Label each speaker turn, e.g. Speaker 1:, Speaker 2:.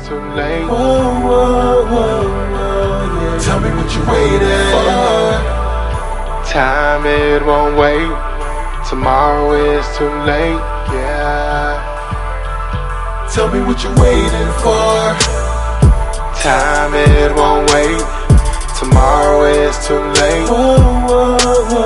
Speaker 1: too late.
Speaker 2: Yeah. Tell me what you waiting for.
Speaker 1: Time, it won't wait. Tomorrow is too late, yeah.
Speaker 2: Tell me what you waiting for.
Speaker 1: Time, it won't wait. Tomorrow is too late.